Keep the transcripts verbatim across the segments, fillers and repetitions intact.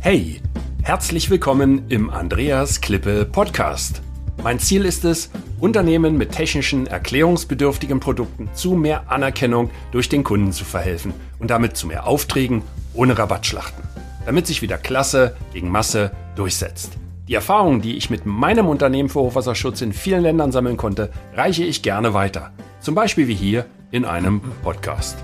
Hey, herzlich willkommen im Andreas Klippe Podcast. Mein Ziel ist es, Unternehmen mit technischen, erklärungsbedürftigen Produkten zu mehr Anerkennung durch den Kunden zu verhelfen und damit zu mehr Aufträgen ohne Rabattschlachten, damit sich wieder Klasse gegen Masse durchsetzt. Die Erfahrungen, die ich mit meinem Unternehmen für Hochwasserschutz in vielen Ländern sammeln konnte, reiche ich gerne weiter. Zum Beispiel wie hier in einem Podcast.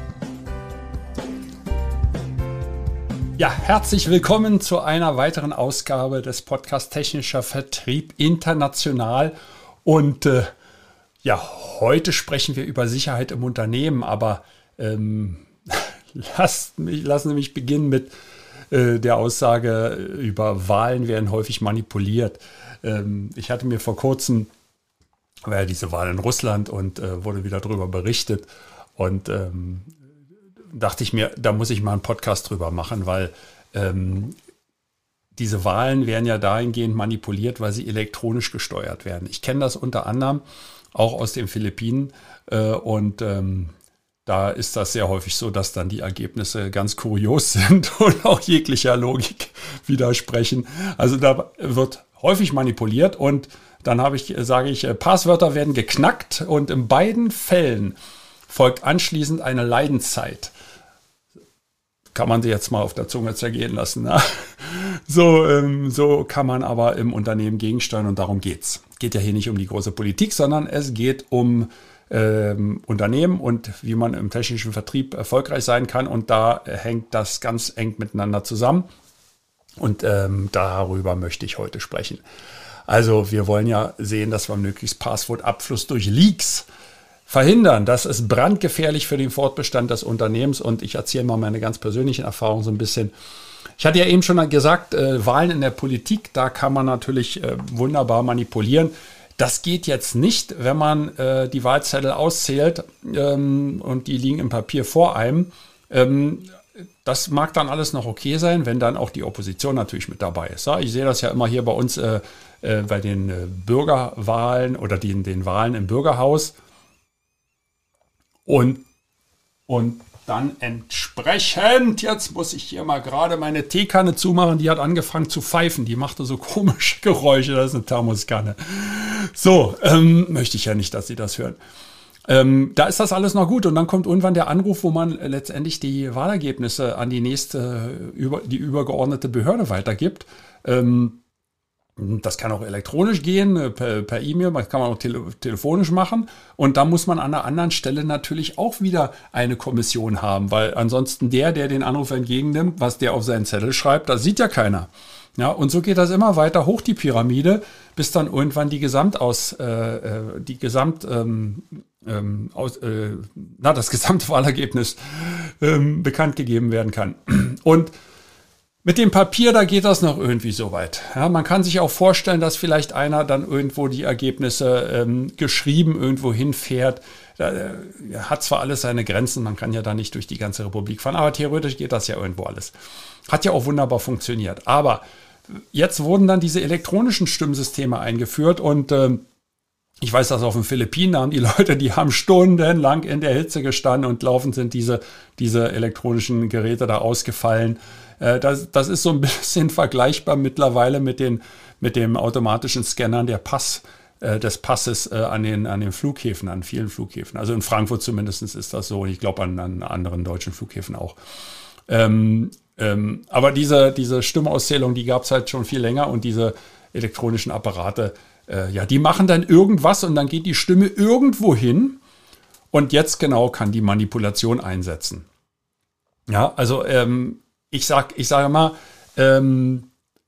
Ja, herzlich willkommen zu einer weiteren Ausgabe des Podcasts Technischer Vertrieb International. Und äh, ja, heute sprechen wir über Sicherheit im Unternehmen, aber ähm, lasst mich, lassen Sie mich beginnen mit äh, der Aussage über Wahlen werden häufig manipuliert. Ähm, ich hatte mir vor kurzem, war ja diese Wahl in Russland und äh, wurde wieder darüber berichtet und ähm, dachte ich mir, da muss ich mal einen Podcast drüber machen, weil ähm, diese Wahlen werden ja dahingehend manipuliert, weil sie elektronisch gesteuert werden. Ich kenne das unter anderem auch aus den Philippinen äh, und ähm, da ist das sehr häufig so, dass dann die Ergebnisse ganz kurios sind und auch jeglicher Logik widersprechen. Also da wird häufig manipuliert und dann habe ich, sage ich, Passwörter werden geknackt und in beiden Fällen folgt anschließend eine Leidenszeit. Kann man sie jetzt mal auf der Zunge zergehen lassen. Ne? So, ähm, so kann man aber im Unternehmen gegensteuern und darum geht's. Geht ja hier nicht um die große Politik, sondern es geht um ähm, Unternehmen und wie man im technischen Vertrieb erfolgreich sein kann. Und da hängt das ganz eng miteinander zusammen. Und ähm, darüber möchte ich heute sprechen. Also wir wollen ja sehen, dass wir möglichst Passwortabfluss durch Leaks verhindern. Das ist brandgefährlich für den Fortbestand des Unternehmens und ich erzähle mal meine ganz persönlichen Erfahrungen so ein bisschen. Ich hatte ja eben schon gesagt, äh, Wahlen in der Politik, da kann man natürlich äh, wunderbar manipulieren. Das geht jetzt nicht, wenn man äh, die Wahlzettel auszählt ähm, und die liegen im Papier vor einem. Ähm, das mag dann alles noch okay sein, wenn dann auch die Opposition natürlich mit dabei ist. Ja, ich sehe das ja immer hier bei uns äh, äh, bei den äh, Bürgerwahlen oder den, den Wahlen im Bürgerhaus. Und, und dann entsprechend, jetzt muss ich hier mal gerade meine Teekanne zumachen, die hat angefangen zu pfeifen, die machte so komische Geräusche, das ist eine Thermoskanne. So, ähm, möchte ich ja nicht, dass Sie das hören. Ähm, da ist das alles noch gut und dann kommt irgendwann der Anruf, wo man letztendlich die Wahlergebnisse an die nächste, über, die übergeordnete Behörde weitergibt. Ähm, Das kann auch elektronisch gehen, per, per E-Mail, das kann man auch tele- telefonisch machen. Und da muss man an einer anderen Stelle natürlich auch wieder eine Kommission haben, weil ansonsten der, der den Anruf entgegennimmt, was der auf seinen Zettel schreibt, das sieht ja keiner. Ja, und so geht das immer weiter hoch die Pyramide, bis dann irgendwann die Gesamtaus, äh, die Gesamt, ähm, ähm, aus, äh, na, das Gesamtwahlergebnis ähm, bekannt gegeben werden kann. Und mit dem Papier, da geht das noch irgendwie so weit. Ja, man kann sich auch vorstellen, dass vielleicht einer dann irgendwo die Ergebnisse ähm, geschrieben irgendwo hinfährt. Da, äh, hat zwar alles seine Grenzen, man kann ja da nicht durch die ganze Republik fahren, aber theoretisch geht das ja irgendwo alles. Hat ja auch wunderbar funktioniert. Aber jetzt wurden dann diese elektronischen Stimmsysteme eingeführt und ähm, ich weiß, dass auf den Philippinen haben die Leute, die haben stundenlang in der Hitze gestanden und laufend sind diese, diese elektronischen Geräte da ausgefallen. Das, das ist so ein bisschen vergleichbar mittlerweile mit den, mit dem automatischen Scannern der Pass, äh, des Passes äh, an den, an den Flughäfen, an vielen Flughäfen. Also in Frankfurt zumindest ist das so. Ich glaube an, an anderen deutschen Flughäfen auch. Ähm, ähm, aber diese, diese Stimmauszählung, die gab es halt schon viel länger und diese elektronischen Apparate, äh, ja, die machen dann irgendwas und dann geht die Stimme irgendwo hin und jetzt genau kann die Manipulation einsetzen. Ja, also ähm, Ich sag, ich sage mal, ähm,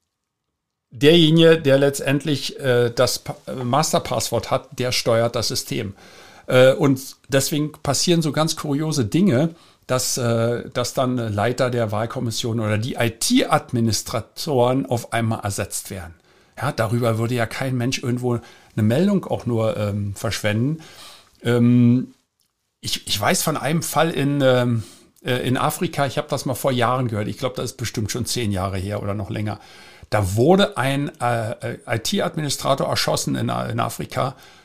derjenige, der letztendlich äh, das pa- Masterpasswort hat, der steuert das System. Äh, und deswegen passieren so ganz kuriose Dinge, dass, äh, dass dann Leiter der Wahlkommission oder die I T-Administratoren auf einmal ersetzt werden. Ja, darüber würde ja kein Mensch irgendwo eine Meldung auch nur ähm, verschwenden. Ähm, ich, ich weiß von einem Fall in... Ähm, in Afrika, ich habe das mal vor Jahren gehört, ich glaube, das ist bestimmt schon zehn Jahre her oder noch länger. Da wurde ein äh, I T-Administrator erschossen in, in Afrika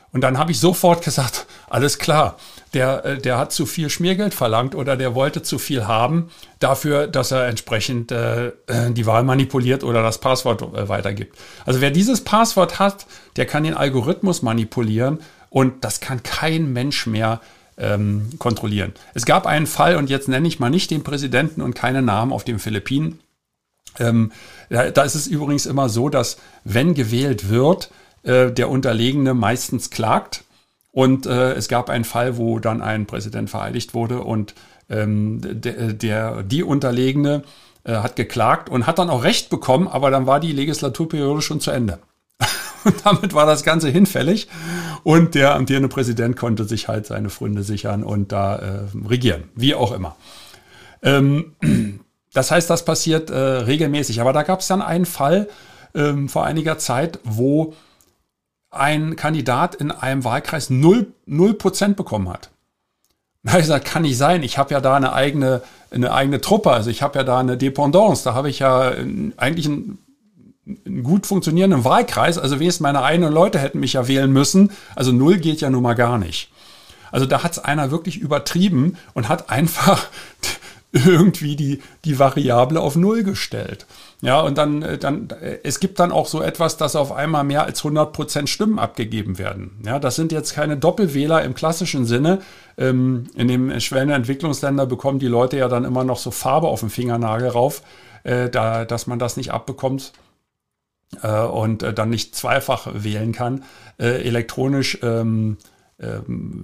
Und dann habe ich sofort gesagt, alles klar, der, der hat zu viel Schmiergeld verlangt oder der wollte zu viel haben dafür, dass er entsprechend äh, die Wahl manipuliert oder das Passwort äh, weitergibt. Also wer dieses Passwort hat, der kann den Algorithmus manipulieren und das kann kein Mensch mehr ähm, kontrollieren. Es gab einen Fall, und jetzt nenne ich mal nicht den Präsidenten und keine Namen, auf den Philippinen. Ähm, da, da ist es übrigens immer so, dass wenn gewählt wird, der Unterlegene meistens klagt. Und äh, es gab einen Fall, wo dann ein Präsident vereidigt wurde und ähm, der, der, die Unterlegene äh, hat geklagt und hat dann auch Recht bekommen, aber dann war die Legislaturperiode schon zu Ende. Und damit war das Ganze hinfällig und der amtierende Präsident konnte sich halt seine Pfründe sichern und da äh, regieren, wie auch immer. Ähm, das heißt, das passiert äh, regelmäßig. Aber da gab es dann einen Fall ähm, vor einiger Zeit, wo ein Kandidat in einem Wahlkreis null Prozent bekommen hat. Da habe ich gesagt, kann nicht sein. Ich habe ja da eine eigene, eine eigene Truppe. Also ich habe ja da eine Dependance. Da habe ich ja eigentlich einen, einen gut funktionierenden Wahlkreis. Also wenigstens meine eigenen Leute hätten mich ja wählen müssen. Also null geht ja nun mal gar nicht. Also da hat es einer wirklich übertrieben und hat einfach irgendwie die, die Variable auf null gestellt. Ja, und dann, dann, es gibt dann auch so etwas, dass auf einmal mehr als hundert Prozent Stimmen abgegeben werden. Ja, das sind jetzt keine Doppelwähler im klassischen Sinne. Ähm, in den schwellenden Entwicklungsländern bekommen die Leute ja dann immer noch so Farbe auf den Fingernagel rauf, äh, da, dass man das nicht abbekommt äh, und äh, dann nicht zweifach wählen kann. Äh, elektronisch ähm, ähm,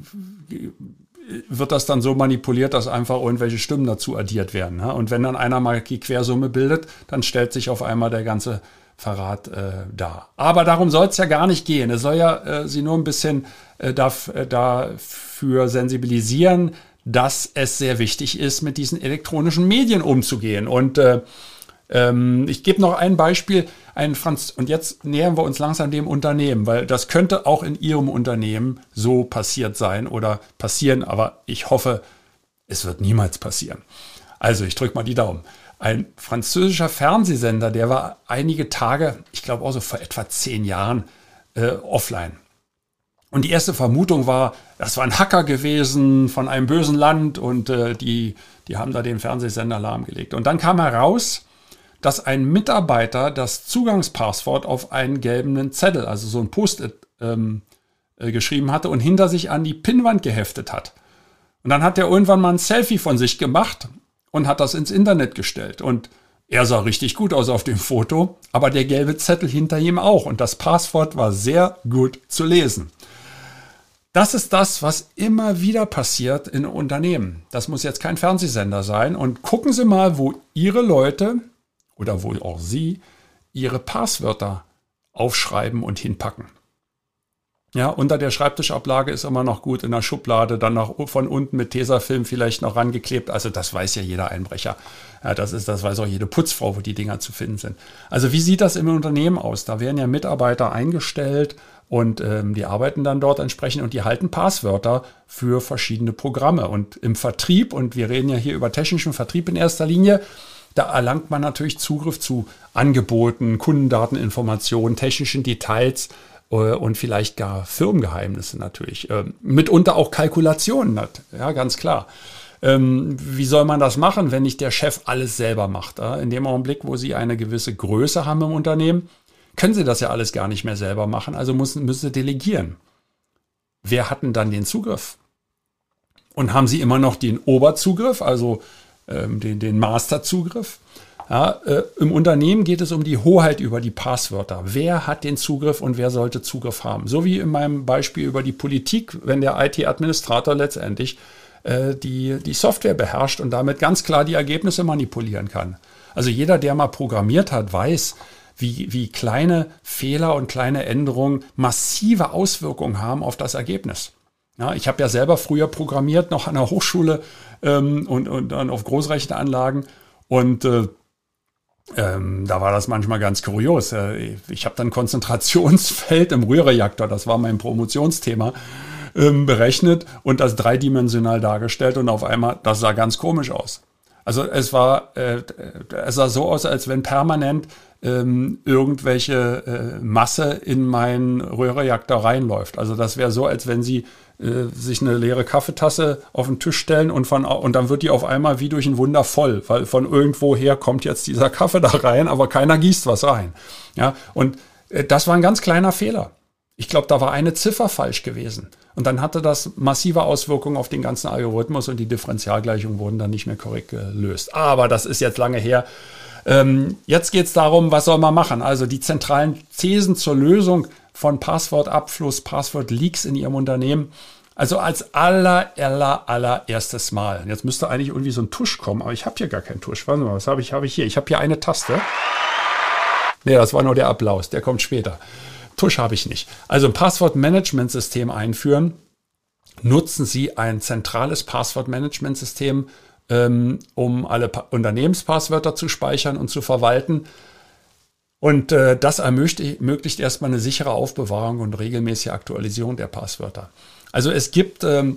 wird das dann so manipuliert, dass einfach irgendwelche Stimmen dazu addiert werden. Ne? Und wenn dann einer mal die Quersumme bildet, dann stellt sich auf einmal der ganze Verrat äh, dar. Aber darum soll es ja gar nicht gehen. Es soll ja äh, sie nur ein bisschen äh, daf- äh, dafür sensibilisieren, dass es sehr wichtig ist, mit diesen elektronischen Medien umzugehen. Und äh, ähm, ich gebe noch ein Beispiel. Ein Franz- und jetzt nähern wir uns langsam dem Unternehmen, weil das könnte auch in Ihrem Unternehmen so passiert sein oder passieren, aber ich hoffe, es wird niemals passieren. Also ich drücke mal die Daumen. Ein französischer Fernsehsender, der war einige Tage, ich glaube auch so vor etwa zehn Jahren, äh, offline. Und die erste Vermutung war, das war ein Hacker gewesen von einem bösen Land und äh, die, die haben da den Fernsehsender lahmgelegt. Und dann kam heraus, dass ein Mitarbeiter das Zugangspasswort auf einen gelben Zettel, also so ein Post-it, ähm, äh, geschrieben hatte und hinter sich an die Pinnwand geheftet hat. Und dann hat er irgendwann mal ein Selfie von sich gemacht und hat das ins Internet gestellt. Und er sah richtig gut aus auf dem Foto, aber der gelbe Zettel hinter ihm auch. Und das Passwort war sehr gut zu lesen. Das ist das, was immer wieder passiert in Unternehmen. Das muss jetzt kein Fernsehsender sein. Und gucken Sie mal, wo Ihre Leute oder wo auch Sie Ihre Passwörter aufschreiben und hinpacken. Ja, unter der Schreibtischablage ist immer noch gut, in der Schublade, dann noch von unten mit Tesafilm vielleicht noch rangeklebt. Also das weiß ja jeder Einbrecher. Ja, das ist, das weiß auch jede Putzfrau, wo die Dinger zu finden sind. Also wie sieht das im Unternehmen aus? Da werden ja Mitarbeiter eingestellt und ähm, die arbeiten dann dort entsprechend und die halten Passwörter für verschiedene Programme. Und im Vertrieb, und wir reden ja hier über technischen Vertrieb in erster Linie, da erlangt man natürlich Zugriff zu Angeboten, Kundendateninformationen, technischen Details äh, und vielleicht gar Firmengeheimnisse natürlich. Ähm, mitunter auch Kalkulationen, ja, ganz klar. Ähm, wie soll man das machen, wenn nicht der Chef alles selber macht? Ja? In dem Augenblick, wo Sie eine gewisse Größe haben im Unternehmen, können Sie das ja alles gar nicht mehr selber machen, also müssen, müssen Sie delegieren. Wer hat denn dann den Zugriff? Und haben Sie immer noch den Oberzugriff, also Den, den Masterzugriff. Ja, äh, im Unternehmen geht es um die Hoheit über die Passwörter. Wer hat den Zugriff und wer sollte Zugriff haben? So wie in meinem Beispiel über die Politik, wenn der I T-Administrator letztendlich äh, die, die Software beherrscht und damit ganz klar die Ergebnisse manipulieren kann. Also jeder, der mal programmiert hat, weiß, wie, wie kleine Fehler und kleine Änderungen massive Auswirkungen haben auf das Ergebnis. Ja, ich habe ja selber früher programmiert, noch an der Hochschule ähm, und, und dann auf Großrechneranlagen und äh, ähm, da war das manchmal ganz kurios. Äh, ich habe dann Konzentrationsfeld im Rührreaktor, das war mein Promotionsthema, ähm, berechnet und das dreidimensional dargestellt und auf einmal, das sah ganz komisch aus. Also es war, äh, es sah so aus, als wenn permanent ähm, irgendwelche äh, Masse in meinen Röhrereaktor reinläuft. Also das wäre so, als wenn Sie äh, sich eine leere Kaffeetasse auf den Tisch stellen und, von, und dann wird die auf einmal wie durch ein Wunder voll, weil von irgendwoher kommt jetzt dieser Kaffee da rein, aber keiner gießt was rein. Ja, und äh, das war ein ganz kleiner Fehler. Ich glaube, da war eine Ziffer falsch gewesen. Und dann hatte das massive Auswirkungen auf den ganzen Algorithmus und die Differentialgleichungen wurden dann nicht mehr korrekt gelöst. Aber das ist jetzt lange her. Ähm, jetzt geht es darum, was soll man machen? Also die zentralen Thesen zur Lösung von Passwortabfluss, Passwort-Leaks in Ihrem Unternehmen. Also als aller, aller, allererstes Mal. Jetzt müsste eigentlich irgendwie so ein Tusch kommen, aber ich habe hier gar keinen Tusch. Warte mal, was habe ich, habe ich hier? Ich habe hier eine Taste. Nee, das war nur der Applaus, der kommt später. Tusch habe ich nicht. Also ein Passwortmanagementsystem einführen. Nutzen Sie ein zentrales Passwortmanagementsystem, ähm, um alle pa- Unternehmenspasswörter zu speichern und zu verwalten. Und äh, das ermöglicht, ermöglicht erstmal eine sichere Aufbewahrung und regelmäßige Aktualisierung der Passwörter. Also es gibt, ähm,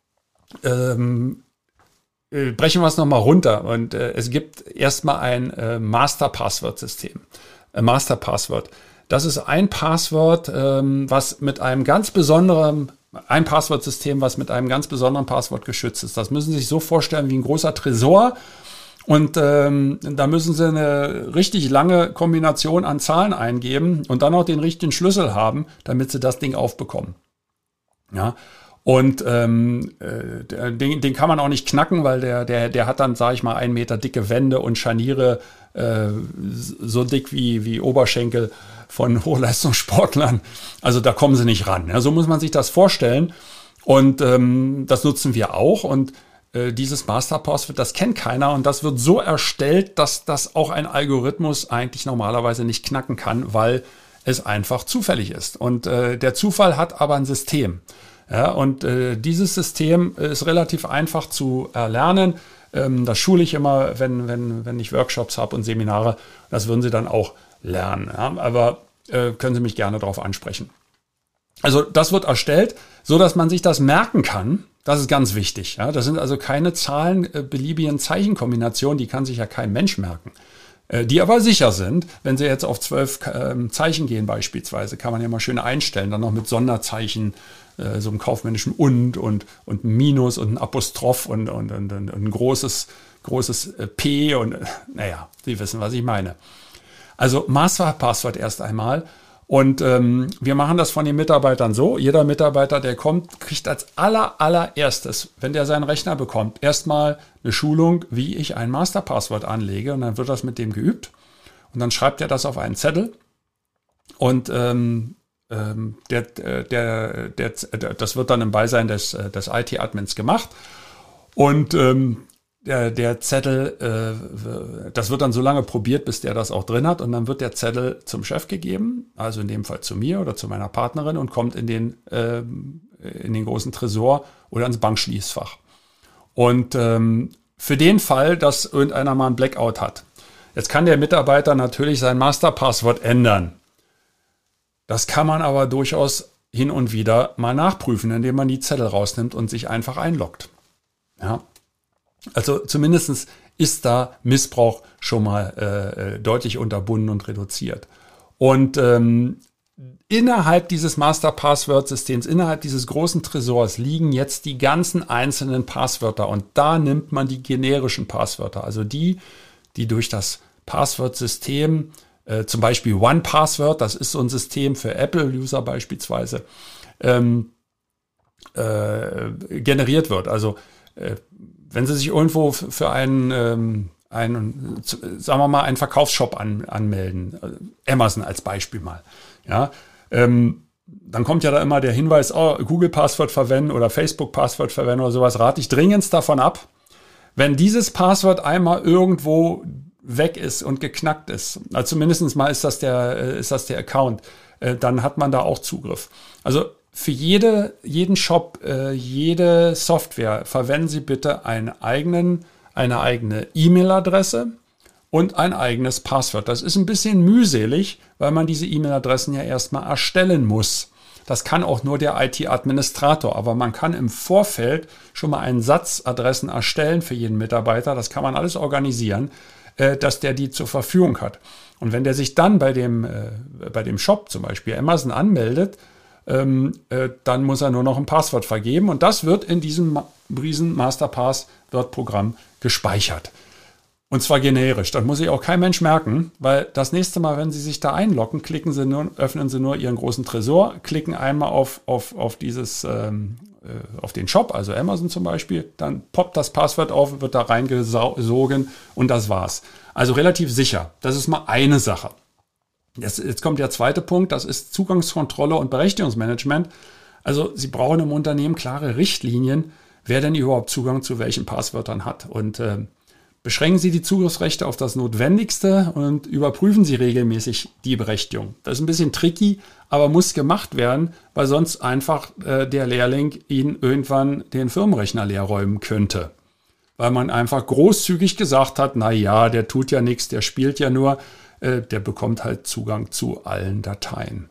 ähm, äh, brechen wir es nochmal runter, und äh, es gibt erstmal ein äh, Master-Passwort-System. Äh, Master-Passwort. Das ist ein Passwort, ähm, was mit einem ganz besonderen, ein Passwortsystem, was mit einem ganz besonderen Passwort geschützt ist. Das müssen Sie sich so vorstellen wie ein großer Tresor. Und ähm, da müssen Sie eine richtig lange Kombination an Zahlen eingeben und dann auch den richtigen Schlüssel haben, damit Sie das Ding aufbekommen. Ja. Und ähm, äh, den, den kann man auch nicht knacken, weil der, der, der hat dann, sage ich mal, einen Meter dicke Wände und Scharniere, äh, so dick wie, wie Oberschenkel von Hochleistungssportlern. Also da kommen sie nicht ran. Ja, so muss man sich das vorstellen. Und ähm, das nutzen wir auch. Und äh, dieses Masterpasswort, das kennt keiner. Und das wird so erstellt, dass das auch ein Algorithmus eigentlich normalerweise nicht knacken kann, weil es einfach zufällig ist. Und äh, der Zufall hat aber ein System. Ja, und äh, dieses System ist relativ einfach zu erlernen. Ähm, das schule ich immer, wenn, wenn, wenn ich Workshops habe und Seminare. Das würden Sie dann auch lernen. Ja, aber äh, können Sie mich gerne darauf ansprechen. Also das wird erstellt, so dass man sich das merken kann. Das ist ganz wichtig. Ja, das sind also keine Zahlen, äh, beliebigen Zeichenkombinationen, die kann sich ja kein Mensch merken. Äh, die aber sicher sind, wenn Sie jetzt auf zwölf äh, Zeichen gehen beispielsweise, kann man ja mal schön einstellen, dann noch mit Sonderzeichen, äh, so einem kaufmännischen und und und ein Minus und ein Apostroph und, und, und, und ein großes, großes äh, P und äh, naja, Sie wissen, was ich meine. Also Masterpasswort erst einmal. Und ähm, wir machen das von den Mitarbeitern so. Jeder Mitarbeiter, der kommt, kriegt als aller, allererstes, wenn der seinen Rechner bekommt, erstmal eine Schulung, wie ich ein Masterpasswort anlege. Und dann wird das mit dem geübt. Und dann schreibt er das auf einen Zettel. Und ähm, ähm, der, der, der, der, das wird dann im Beisein des, des I T-Admins gemacht. Und ähm, Der, der Zettel, äh, das wird dann so lange probiert, bis der das auch drin hat. Und dann wird der Zettel zum Chef gegeben, also in dem Fall zu mir oder zu meiner Partnerin, und kommt in den, äh, in den großen Tresor oder ins Bankschließfach. Und ähm, für den Fall, dass irgendeiner mal ein Blackout hat, jetzt kann der Mitarbeiter natürlich sein Masterpasswort ändern. Das kann man aber durchaus hin und wieder mal nachprüfen, indem man die Zettel rausnimmt und sich einfach einloggt. Ja. Also zumindest ist da Missbrauch schon mal äh, deutlich unterbunden und reduziert. Und ähm, innerhalb dieses Master-Passwort-Systems, innerhalb dieses großen Tresors liegen jetzt die ganzen einzelnen Passwörter. Und da nimmt man die generischen Passwörter, also die, die durch das Passwortsystem, äh, zum Beispiel One Password, das ist so ein System für Apple-User beispielsweise, ähm, äh, generiert wird. Also äh, wenn Sie sich irgendwo für einen, ähm, einen, sagen wir mal, einen Verkaufsshop an, anmelden, Amazon als Beispiel mal, ja, ähm, dann kommt ja da immer der Hinweis, oh, Google-Passwort verwenden oder Facebook-Passwort verwenden oder sowas, rate ich dringendst davon ab. Wenn dieses Passwort einmal irgendwo weg ist und geknackt ist, also zumindest mal ist das der, ist das der Account, äh, dann hat man da auch Zugriff. Also für jede, jeden Shop, äh, jede Software verwenden Sie bitte einen eigenen, eine eigene E-Mail-Adresse und ein eigenes Passwort. Das ist ein bisschen mühselig, weil man diese E-Mail-Adressen ja erstmal erstellen muss. Das kann auch nur der I T-Administrator. Aber man kann im Vorfeld schon mal einen Satz Adressen erstellen für jeden Mitarbeiter. Das kann man alles organisieren, äh, dass der die zur Verfügung hat. Und wenn der sich dann bei dem, äh, bei dem Shop, zum Beispiel Amazon, anmeldet, ähm, äh, dann muss er nur noch ein Passwort vergeben. Und das wird in diesem riesen Masterpassword-Programm gespeichert. Und zwar generisch. Das muss sich auch kein Mensch merken, weil das nächste Mal, wenn Sie sich da einloggen, klicken Sie nur, öffnen Sie nur Ihren großen Tresor, klicken einmal auf, auf, auf dieses, ähm, äh, auf den Shop, also Amazon zum Beispiel, dann poppt das Passwort auf, wird da reingesogen und das war's. Also relativ sicher. Das ist mal eine Sache. Jetzt, jetzt kommt der zweite Punkt, das ist Zugangskontrolle und Berechtigungsmanagement. Also Sie brauchen im Unternehmen klare Richtlinien, wer denn überhaupt Zugang zu welchen Passwörtern hat. Und äh, beschränken Sie die Zugriffsrechte auf das Notwendigste und überprüfen Sie regelmäßig die Berechtigung. Das ist ein bisschen tricky, aber muss gemacht werden, weil sonst einfach äh, der Lehrling Ihnen irgendwann den Firmenrechner leer räumen könnte. Weil man einfach großzügig gesagt hat, na ja, der tut ja nichts, der spielt ja nur, äh, der bekommt halt Zugang zu allen Dateien.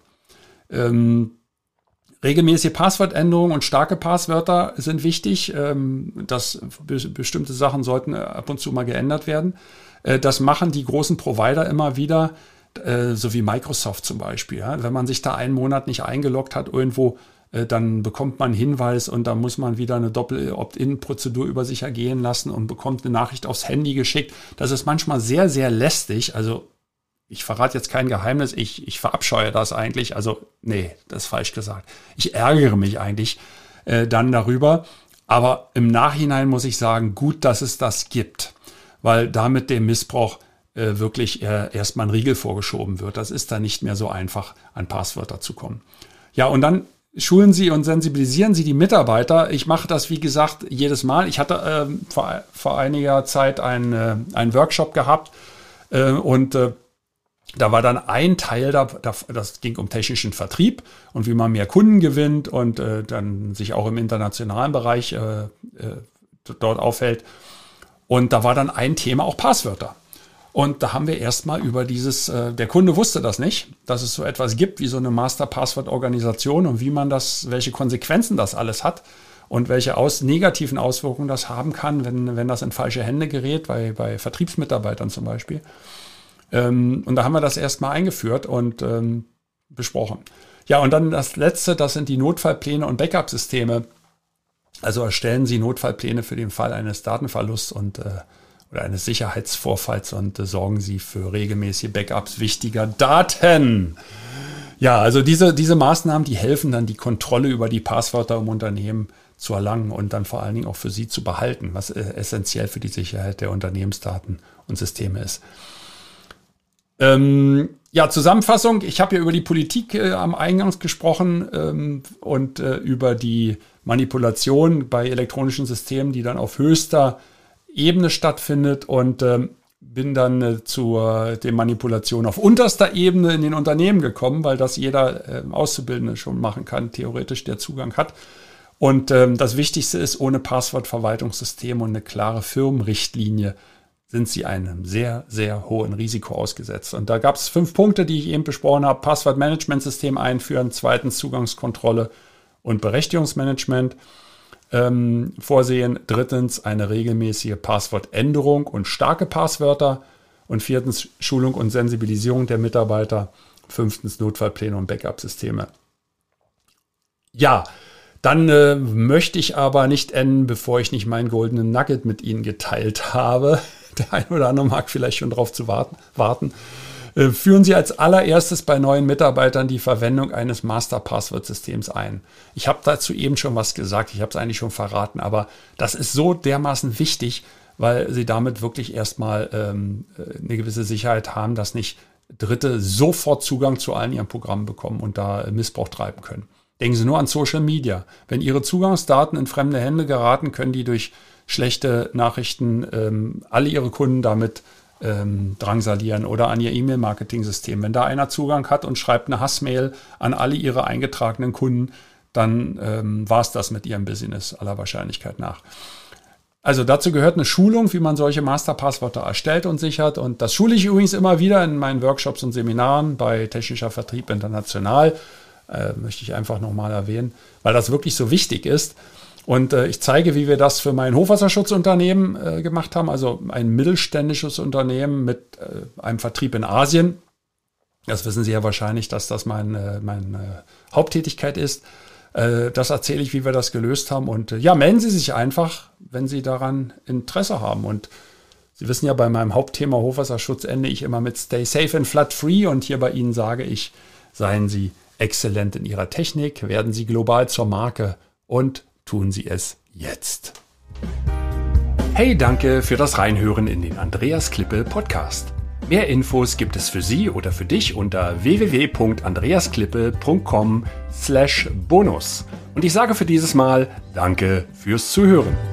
Ähm, Regelmäßige Passwortänderungen und starke Passwörter sind wichtig. Dass bestimmte Sachen sollten ab und zu mal geändert werden. Das machen die großen Provider immer wieder, so wie Microsoft zum Beispiel. Wenn man sich da einen Monat nicht eingeloggt hat irgendwo, dann bekommt man einen Hinweis und dann muss man wieder eine Doppel-Opt-in-Prozedur über sich ergehen lassen und bekommt eine Nachricht aufs Handy geschickt. Das ist manchmal sehr, sehr lästig. Also ich verrate jetzt kein Geheimnis, ich, ich verabscheue das eigentlich. Also, nee, das ist falsch gesagt. Ich ärgere mich eigentlich äh, dann darüber. Aber im Nachhinein muss ich sagen, gut, dass es das gibt. Weil damit dem Missbrauch äh, wirklich äh, erstmal ein Riegel vorgeschoben wird. Das ist dann nicht mehr so einfach, an Passwörter zu kommen. Ja, und dann schulen Sie und sensibilisieren Sie die Mitarbeiter. Ich mache das, wie gesagt, jedes Mal. Ich hatte äh, vor, vor einiger Zeit einen, äh, einen Workshop gehabt äh, und äh, da war dann ein Teil, da, das ging um technischen Vertrieb und wie man mehr Kunden gewinnt und äh, dann sich auch im internationalen Bereich äh, äh, dort aufhält. Und da war dann ein Thema auch Passwörter. Und da haben wir erstmal über dieses, äh, der Kunde wusste das nicht, dass es so etwas gibt wie so eine Master-Passwort-Organisation und wie man das, welche Konsequenzen das alles hat und welche aus, negativen Auswirkungen das haben kann, wenn, wenn das in falsche Hände gerät, bei, bei Vertriebsmitarbeitern zum Beispiel. Und da haben wir das erstmal eingeführt und ähm, besprochen. Ja, und dann das Letzte, das sind die Notfallpläne und Backup-Systeme. Also erstellen Sie Notfallpläne für den Fall eines Datenverlusts und äh, oder eines Sicherheitsvorfalls und äh, sorgen Sie für regelmäßige Backups wichtiger Daten. Ja, also diese, diese Maßnahmen, die helfen dann, die Kontrolle über die Passwörter im Unternehmen zu erlangen und dann vor allen Dingen auch für Sie zu behalten, was äh, essentiell für die Sicherheit der Unternehmensdaten und Systeme ist. Ähm, ja, Zusammenfassung. Ich habe ja über die Politik äh, am Eingang gesprochen ähm, und äh, über die Manipulation bei elektronischen Systemen, die dann auf höchster Ebene stattfindet und ähm, bin dann äh, zur der Manipulation auf unterster Ebene in den Unternehmen gekommen, weil das jeder äh, Auszubildende schon machen kann, theoretisch der Zugang hat. Und ähm, das Wichtigste ist, ohne Passwortverwaltungssystem und eine klare Firmenrichtlinie sind Sie einem sehr, sehr hohen Risiko ausgesetzt. Und da gab es fünf Punkte, die ich eben besprochen habe. Passwortmanagementsystem einführen, zweitens Zugangskontrolle und Berechtigungsmanagement ähm, vorsehen, drittens eine regelmäßige Passwortänderung und starke Passwörter und viertens Schulung und Sensibilisierung der Mitarbeiter, fünftens Notfallpläne und Backup-Systeme. Ja, dann äh, möchte ich aber nicht enden, bevor ich nicht meinen goldenen Nugget mit Ihnen geteilt habe. Der ein oder andere mag vielleicht schon darauf zu warten. warten. Äh, führen Sie als allererstes bei neuen Mitarbeitern die Verwendung eines Master-Passwort-Systems ein. Ich habe dazu eben schon was gesagt, ich habe es eigentlich schon verraten, aber das ist so dermaßen wichtig, weil Sie damit wirklich erstmal ähm, eine gewisse Sicherheit haben, dass nicht Dritte sofort Zugang zu allen Ihren Programmen bekommen und da Missbrauch treiben können. Denken Sie nur an Social Media. Wenn Ihre Zugangsdaten in fremde Hände geraten, können die durch schlechte Nachrichten ähm, alle Ihre Kunden damit ähm, drangsalieren oder an Ihr E-Mail-Marketing-System. Wenn da einer Zugang hat und schreibt eine Hassmail an alle Ihre eingetragenen Kunden, dann ähm, war es das mit Ihrem Business aller Wahrscheinlichkeit nach. Also dazu gehört eine Schulung, wie man solche Masterpasswörter erstellt und sichert. Und das schule ich übrigens immer wieder in meinen Workshops und Seminaren bei Technischer Vertrieb International. Äh, möchte ich einfach nochmal erwähnen, weil das wirklich so wichtig ist. Und äh, ich zeige, wie wir das für mein Hochwasserschutzunternehmen äh, gemacht haben, also ein mittelständisches Unternehmen mit äh, einem Vertrieb in Asien. Das wissen Sie ja wahrscheinlich, dass das meine, meine Haupttätigkeit ist. Äh, das erzähle ich, wie wir das gelöst haben. Und äh, ja, melden Sie sich einfach, wenn Sie daran Interesse haben. Und Sie wissen ja, bei meinem Hauptthema Hochwasserschutz ende ich immer mit Stay Safe and Flood Free. Und hier bei Ihnen sage ich, seien Sie exzellent in Ihrer Technik, werden Sie global zur Marke und tun Sie es jetzt. Hey, danke für das Reinhören in den Andreas Klippe Podcast. Mehr Infos gibt es für Sie oder für dich unter w w w punkt andreasklippe punkt com slash bonus. Und ich sage für dieses Mal Danke fürs Zuhören.